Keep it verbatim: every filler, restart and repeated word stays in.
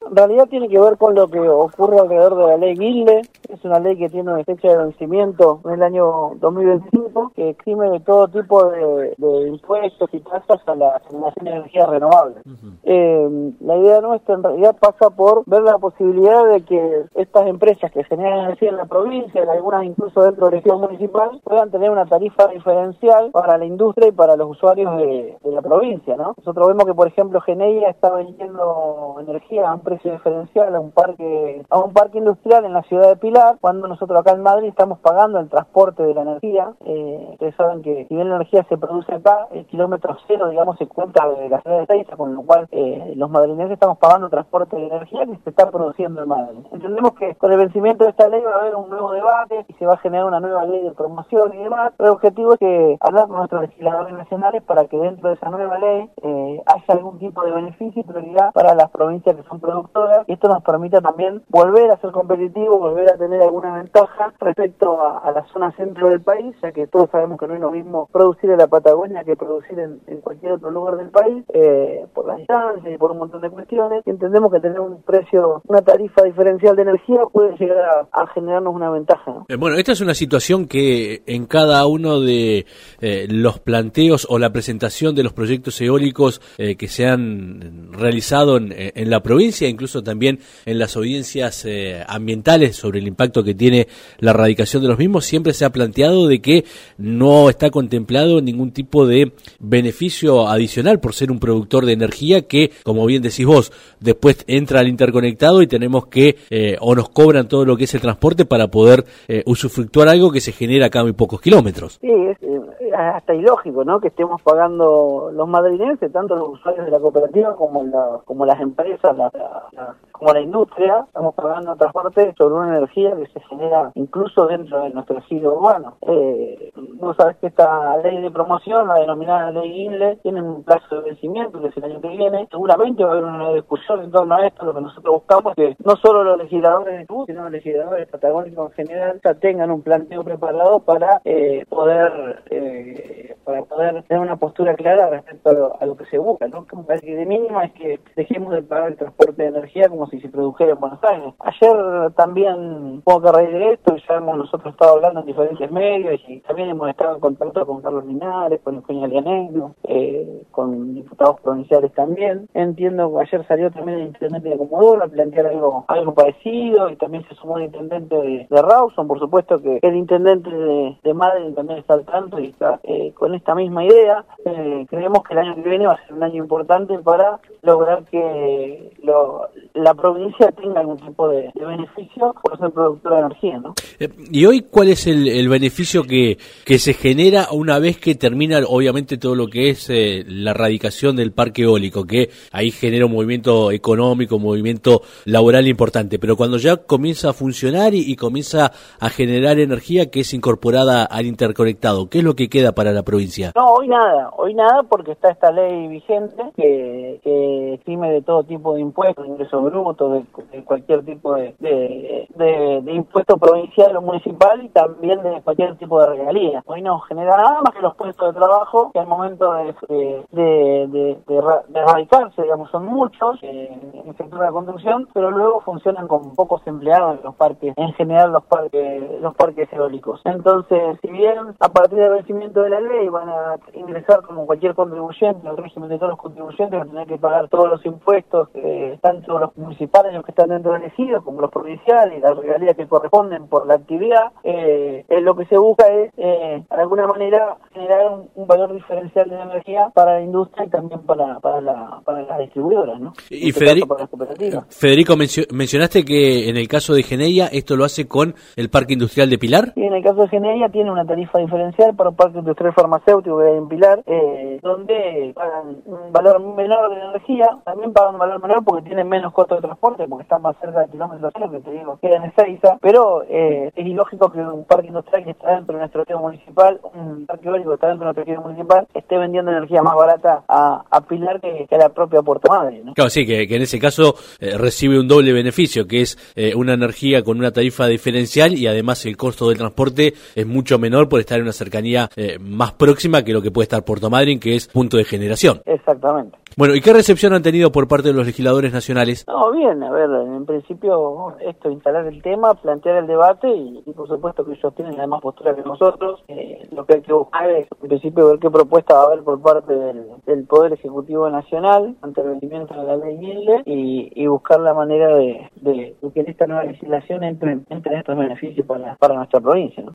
en realidad tiene que ver con lo que ocurre alrededor de la ley Guilde. Es una ley que tiene una fecha de vencimiento en el año dos mil veinticinco, que exime de todo tipo de, de impuestos y tasas a la generación de energías renovables. Uh-huh. Eh, la idea nuestra en realidad pasa por ver la posibilidad de que estas empresas que generan energía en la provincia, algunas incluso dentro de la región municipal, puedan tener una tarifa diferencial para la industria y para los usuarios de, de la provincia, ¿no? Nosotros vemos que, por ejemplo, Geneia está vendiendo energía a un precio diferencial a un parque a un parque industrial en la ciudad de Pilar, cuando nosotros acá en Madrid estamos pagando el transporte de la energía. Eh, ustedes saben que si bien la energía se produce acá, el kilómetro cero, digamos, se cuenta de la ciudad de Ezeiza, con lo cual eh, los madrileños estamos pagando transporte de energía que se está produciendo en Madrid. Entendemos que con el vencimiento de esta ley va a haber un nuevo debate y se va a generar una nueva ley de promoción y demás, pero el objetivo es que hablar con nuestros legisladores nacionales para que dentro de esa nueva ley eh, haya algún tipo de beneficio y prioridad para las provincias que son productoras, y esto nos permita también volver a ser competitivos, volver a tener alguna ventaja respecto a, a la zona centro del país, ya que todos sabemos que no es lo mismo producir en la Patagonia que producir en, en cualquier otro lugar del país, eh, por la distancia y por un montón de cuestiones, y entendemos que tener un precio, una tarifa diferencial de energía puede llegar a, a generarnos una ventaja, ¿no? Eh, bueno, esta es una situación que en cada uno de eh, los planteos o la presentación de los proyectos eólicos eh, que se han realizado en, en la provincia, incluso también en las audiencias eh, ambientales sobre el impacto que tiene la erradicación de los mismos, siempre se ha planteado de que no está contemplado ningún tipo de beneficio adicional por ser un productor de energía que, como bien decís vos, después entra al interconectado y tenemos que, eh, o nos cobran todo lo que es el transporte para poder eh, usufructuar algo que se genera acá a muy pocos kilómetros. Sí, es eh, hasta ilógico, ¿no?, que estemos pagando los madrilenses, tanto los usuarios de la cooperativa como la, como las empresas, la, la, la, como la industria, estamos pagando transporte sobre una energía que se genera incluso dentro de nuestro ejido urbano. Eh, no sabes que esta ley de promoción, la denominada ley Guilde, tiene un plazo de vencimiento que es el año que viene. Seguramente va a haber una discusión en torno a esto. Lo que nosotros buscamos es que no solo los legisladores de Chubut, sino los legisladores patagónicos en general ya tengan un planteo preparado para eh, poder eh, para poder tener una postura clara respecto a lo, a lo que se busca, ¿no? Que me parece que de mínima es que dejemos de pagar el transporte de energía como si se produjera en Buenos Aires. Ayer también, un poco a raíz de esto, ya hemos nosotros estado hablando en diferentes medios y también hemos estado en contacto con Carlos Linares, con Eugenio Lianegro, eh, con diputados provinciales también. Entiendo que ayer salió también el intendente de Comodoro a plantear algo algo parecido, y también se sumó el intendente de, de Rawson. Por supuesto que el intendente de, de Madrid también está al tanto y está eh, con esta misma idea. Eh, creemos que el año que viene va a ser un año importante para lograr que lo, la provincia tenga algún tipo de, de beneficio por ser productora de energía, ¿no? Eh, y hoy, ¿cuál es el, el beneficio que, que se genera una vez que termina, obviamente, todo lo que es eh, la erradicación del parque eólico, que ahí genera un movimiento económico, un movimiento laboral importante, pero cuando ya comienza a funcionar y, y comienza a generar energía que es incorporada al interconectado, ¿qué es lo que queda para la provincia? No, hoy nada, hoy nada, porque está esta ley vigente que, que exime de todo tipo de impuestos, de ingresos brutos, de, de cualquier tipo de, de, de, de impuesto provincial o municipal, y también de cualquier tipo de regalía. Hoy no genera nada más que los puestos de trabajo, que al momento de, de, de, de, de, de erradicarse, digamos, son muchos eh, en el sector de la construcción, pero luego funcionan con pocos empleados en los parques, en general los parques, los parques eólicos. Entonces, si bien a partir del vencimiento de la ley van a ingresar como cualquier contribuyente, el régimen de todos los contribuyentes van a tener que pagar todos los impuestos, eh, tanto los municipales, los que están dentro del ejido, como los provinciales, y las regalías que corresponden por la actividad, eh, eh, lo que se busca es, eh, de alguna manera, generar un, un valor diferencial de energía para la industria y también para, para, la, para las distribuidoras, ¿no? Y este Federico, para las cooperativas. Federico, mencio, mencionaste que en el caso de Geneia esto lo hace con el Parque Industrial de Pilar. Sí, en el caso de Geneia tiene una tarifa diferencial para un parque industrial farmacéutico que hay en Pilar, eh, donde pagan un valor menor de energía, también pagan un valor menor porque tienen menos costo de transporte, porque están más cerca del kilómetro cero, que te digo, queda en Ezeiza, pero eh, es ilógico que un parque industrial que está dentro de nuestro ejido municipal, un parque eólico que está dentro de nuestro ejido municipal, esté vendiendo energía más barata a, a Pilar que, que a la propia Puerto Madre, ¿no? Claro, sí, que, que en ese caso eh, recibe un doble beneficio, que es eh, una energía con una tarifa diferencial, y además el costo del transporte es mucho menor por estar en una cercanía eh, más próxima que lo que puede estar Puerto Madryn, que es punto de generación. Exactamente. Bueno, ¿y qué recepción han tenido por parte de los legisladores nacionales? No, bien, a ver, en principio esto, instalar el tema, plantear el debate y, y por supuesto que ellos tienen la misma postura que nosotros. Eh, lo que hay que buscar es, en principio, ver qué propuesta va a haber por parte del, del Poder Ejecutivo Nacional ante el vencimiento de la ley Guilde y, y buscar la manera de, de, de que en esta nueva legislación entren, entren estos beneficios para, para nuestra provincia, ¿no?